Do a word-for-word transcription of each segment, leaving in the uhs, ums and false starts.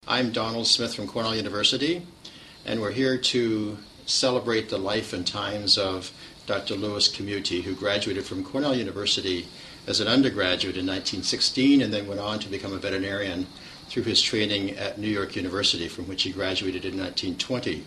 I'm Donald Smith from Cornell University, and we're here to celebrate the life and times of Doctor Louis Commuti, who graduated from Cornell University as an undergraduate in nineteen sixteen and then went on to become a veterinarian through his training at New York University, from which he graduated in nineteen twenty.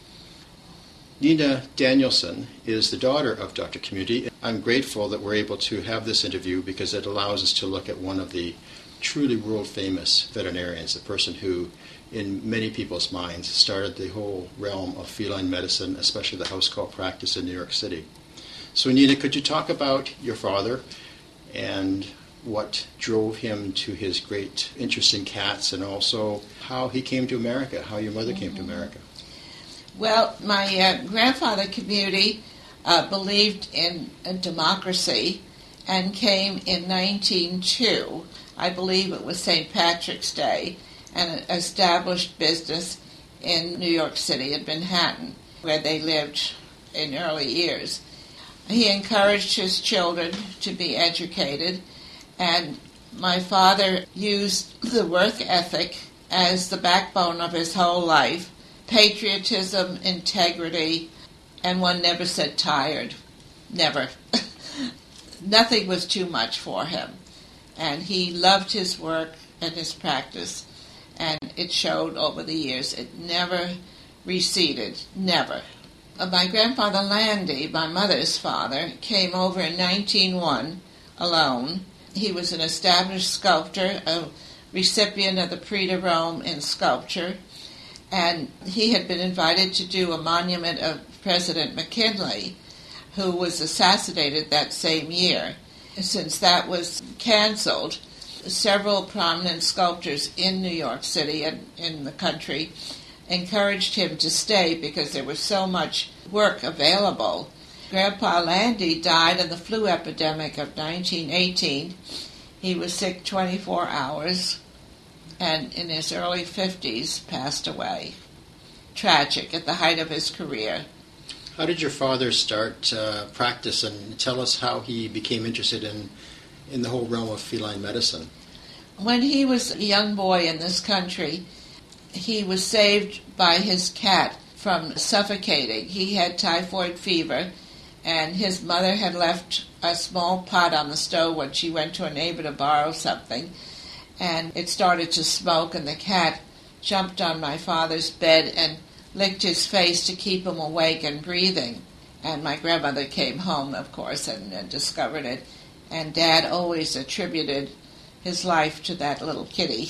Nina Danielson is the daughter of Doctor Commuti. I'm grateful that we're able to have this interview because it allows us to look at one of the truly world-famous veterinarians, the person who, in many people's minds, started the whole realm of feline medicine, especially the house call practice in New York City. So Nina, could you talk about your father and what drove him to his great interest in cats, and also how he came to America, how your mother mm-hmm. came to America? Well, my uh, grandfather, Commuti, uh, believed in uh, democracy and came in nineteen oh two, I believe it was Saint Patrick's Day, and established business in New York City, in Manhattan, where they lived in early years. He encouraged his children to be educated, and my father used the work ethic as the backbone of his whole life. Patriotism, integrity, and one never said tired. Never. Nothing was too much for him. And he loved his work and his practice, and it showed over the years. It never receded. Never. My grandfather Landy, my mother's father, came over in nineteen oh one alone. He was an established sculptor, a recipient of the Prix de Rome in sculpture, and he had been invited to do a monument of President McKinley, who was assassinated that same year. Since that was canceled, several prominent sculptors in New York City and in the country encouraged him to stay because there was so much work available. Grandpa Landy died in the flu epidemic of nineteen eighteen. He was sick twenty-four hours, and in his early fifties passed away. Tragic, at the height of his career. How did your father start uh, practice, and tell us how he became interested in, in the whole realm of feline medicine? When he was a young boy in this country, he was saved by his cat from suffocating. He had typhoid fever, and his mother had left a small pot on the stove when she went to a neighbor to borrow something, and it started to smoke, and the cat jumped on my father's bed and licked his face to keep him awake and breathing. And my grandmother came home, of course, and, and discovered it, and Dad always attributed his life to that little kitty.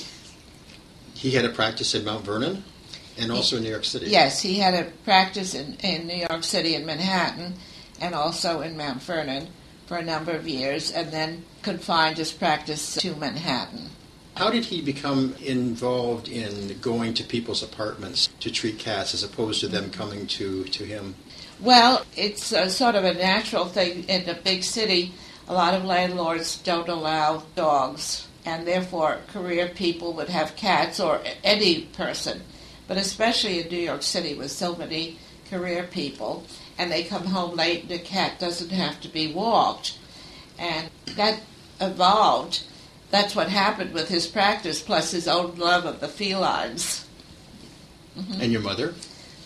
He had a practice in Mount Vernon and also he, in New York City. Yes, he had a practice in, in New York City and Manhattan, and also in Mount Vernon for a number of years, and then confined his practice to Manhattan. How did he become involved in going to people's apartments to treat cats as opposed to them coming to, to him? Well, it's a, sort of a natural thing in a big city. A lot of landlords don't allow dogs, and therefore career people would have cats, or any person. But especially in New York City with so many career people, and they come home late and the cat doesn't have to be walked. And that evolved. That's what happened with his practice, plus his own love of the felines. Mm-hmm. And your mother?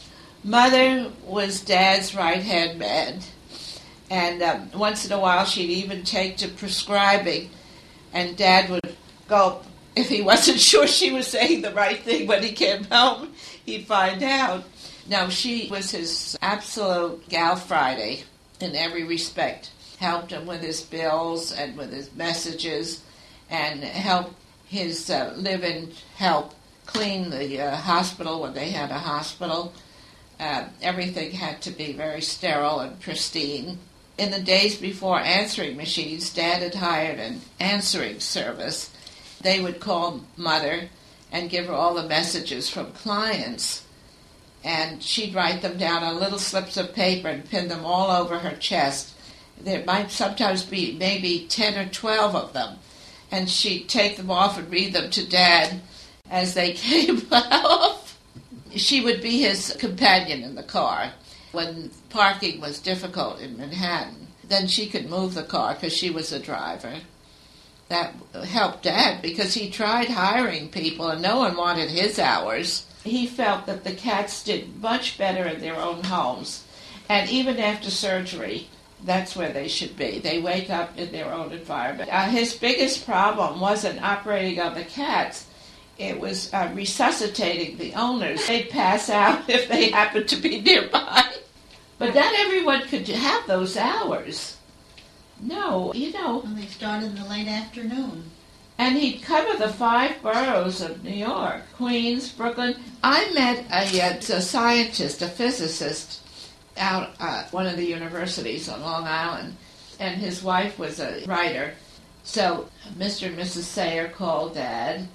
Mother was Dad's right-hand man. And um, once in a while she'd even take to prescribing, and Dad would go, if he wasn't sure she was saying the right thing when he came home, he'd find out. No, she was his absolute gal Friday in every respect. Helped him with his bills and with his messages, and helped his uh, live-in help clean the uh, hospital when they had a hospital. Uh, everything had to be very sterile and pristine. In the days before answering machines, Dad had hired an answering service. They would call Mother and give her all the messages from clients, and she'd write them down on little slips of paper and pin them all over her chest. There might sometimes be maybe ten or twelve of them, and she'd take them off and read them to Dad as they came off. She would be his companion in the car when parking was difficult in Manhattan. Then she could move the car because she was a driver. that helped Dad because he tried hiring people and no one wanted his hours. He felt that the cats did much better in their own homes. And even after surgery, that's where they should be. They wake up in their own environment. Uh, his biggest problem wasn't operating on the cats. It was uh, resuscitating the owners. They'd pass out if they happened to be nearby. But not everyone could have those hours. No, you know. Well, they started in the late afternoon. And he'd cover the five boroughs of New York, Queens, Brooklyn. I met a, a scientist, a physicist, out at one of the universities on Long Island, and his wife was a writer. So Mister and Missus Sayer called Dad,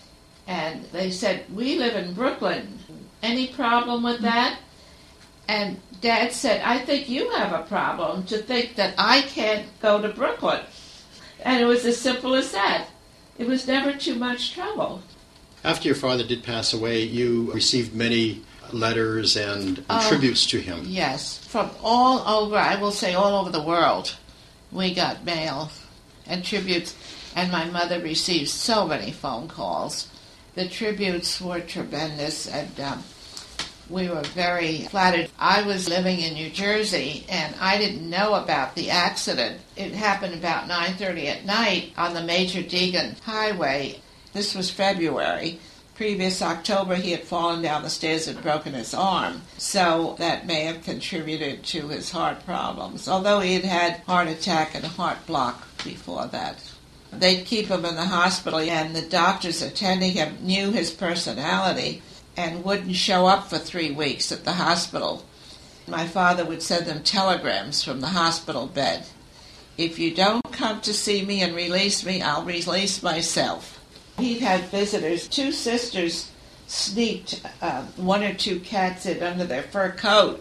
and they said, "We live in Brooklyn. Any problem with that?" And Dad said, "I think you have a problem to think that I can't go to Brooklyn." And it was as simple as that. It was never too much trouble. After your father did pass away, you received many letters and, and Oh, tributes to him. Yes, from all over, I will say all over the world, we got mail and tributes, and my mother received so many phone calls. The tributes were tremendous, and um, we were very flattered. I was living in New Jersey, and I didn't know about the accident. It happened about nine thirty at night on the Major Deegan Highway. This was February. Previous October, he had fallen down the stairs and broken his arm. So that may have contributed to his heart problems, although he had had heart attack and heart block before that. They'd keep him in the hospital, and the doctors attending him knew his personality and wouldn't show up for three weeks at the hospital. My father would send them telegrams from the hospital bed. "If you don't come to see me and release me, I'll release myself." He'd had visitors. Two sisters sneaked uh, one or two cats in under their fur coat.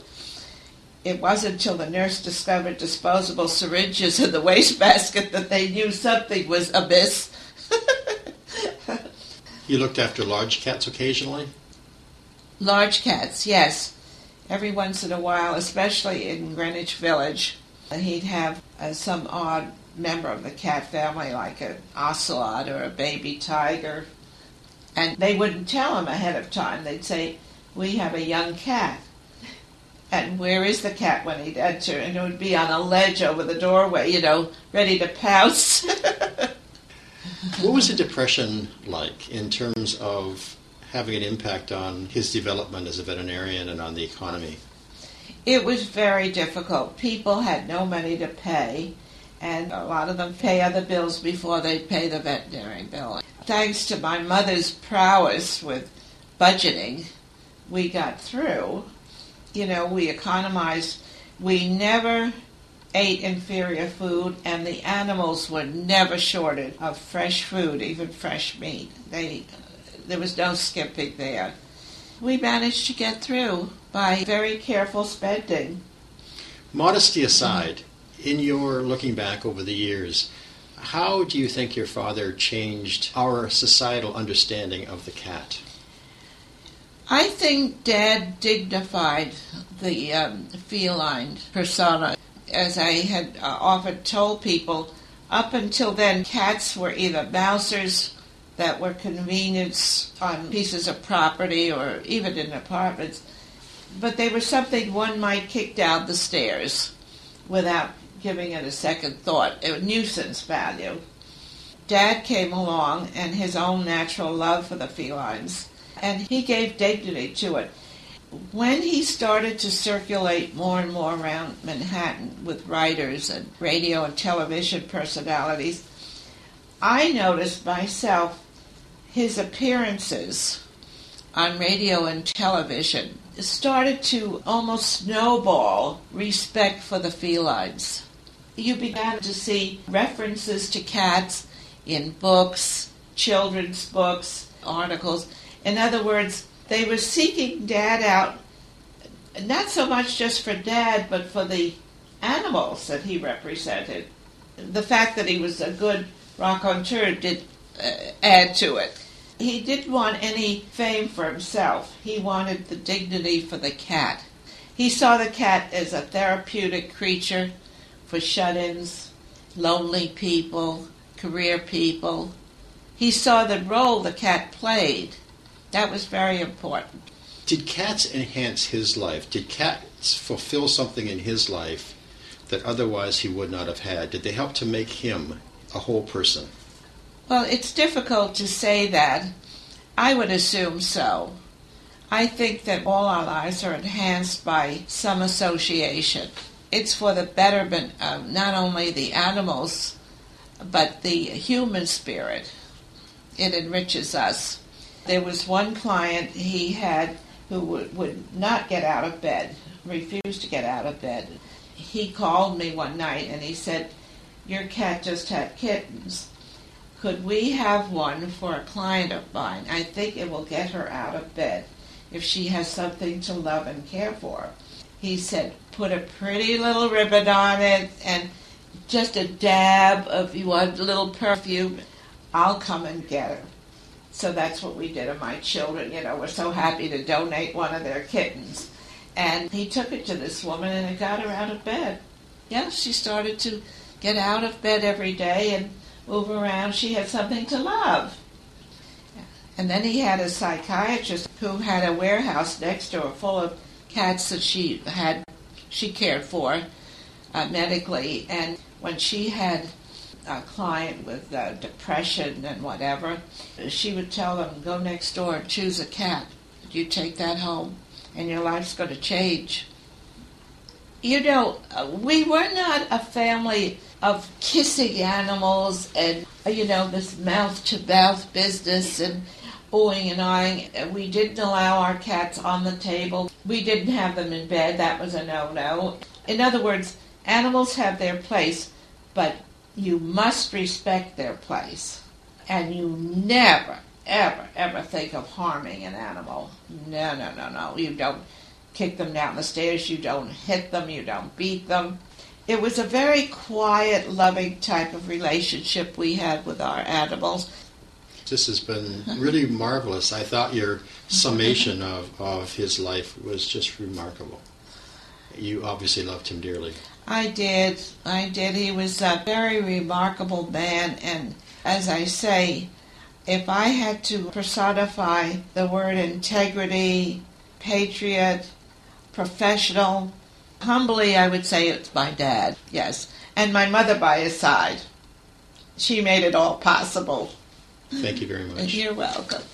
It wasn't until the nurse discovered disposable syringes in the wastebasket that they knew something was amiss. You looked after large cats occasionally? Large cats, yes. Every once in a while, especially in Greenwich Village, he'd have uh, some odd member of the cat family, like an ocelot or a baby tiger. And they wouldn't tell him ahead of time. They'd say, "We have a young cat." And where is the cat when he'd enter? And it would be on a ledge over the doorway, you know, ready to pounce. What was the Depression like in terms of having an impact on his development as a veterinarian and on the economy? It was very difficult. People had no money to pay, and a lot of them pay other bills before they pay the veterinary bill. Thanks to my mother's prowess with budgeting, we got through. You know, we economized. We never ate inferior food, and the animals were never shorted of fresh food, even fresh meat. They, there was no skimping there. We managed to get through by very careful spending. Modesty aside, in your looking back over the years, how do you think your father changed our societal understanding of the cat? I think Dad dignified the um, feline persona. As I had uh, often told people, up until then, cats were either mousers that were convenience on pieces of property or even in apartments, but they were something one might kick down the stairs without giving it a second thought, a nuisance value. Dad came along and his own natural love for the felines, and he gave dignity to it. When he started to circulate more and more around Manhattan with writers and radio and television personalities, I noticed myself his appearances on radio and television started to almost snowball respect for the felines. You began to see references to cats in books, children's books, articles. In other words, they were seeking Dad out, not so much just for Dad, but for the animals that he represented. The fact that he was a good raconteur did uh, add to it. He didn't want any fame for himself. He wanted the dignity for the cat. He saw the cat as a therapeutic creature for shut-ins, lonely people, career people. He saw the role the cat played. That was very important. Did cats enhance his life? Did cats fulfill something in his life that otherwise he would not have had? Did they help to make him a whole person? Well, it's difficult to say that. I would assume so. I think that all our lives are enhanced by some association. It's for the betterment of not only the animals, but the human spirit. It enriches us. There was one client he had who would, would not get out of bed, refused to get out of bed. He called me one night and he said, "Your cat just had kittens. Could we have one for a client of mine? I think it will get her out of bed if she has something to love and care for." He said, "Put a pretty little ribbon on it and just a dab of, you want a little perfume, I'll come and get her." So that's what we did, and my children, you know, were so happy to donate one of their kittens. And he took it to this woman and it got her out of bed. Yeah, she started to get out of bed every day and move around. She had something to love. And then he had a psychiatrist who had a warehouse next door full of cats that she had, she cared for uh, medically. And when she had a client with uh, depression and whatever, she would tell them, "Go next door and choose a cat. You take that home and your life's going to change." You know, we were not a family of kissing animals and, you know, this mouth-to-mouth business and oohing and eyeing. We didn't allow our cats on the table. We didn't have them in bed. That was a no-no. In other words, animals have their place, but you must respect their place. And you never, ever, ever think of harming an animal. No, no, no, no. You don't kick them down the stairs. You don't hit them. You don't beat them. It was a very quiet, loving type of relationship we had with our animals. This has been really marvelous. I thought your summation of, of his life was just remarkable. You obviously loved him dearly. I did. I did. He was a very remarkable man, and as I say, if I had to personify the word integrity, patriot, professional, humbly I would say it's my dad, yes, and my mother by his side. She made it all possible. Thank you very much. You're welcome.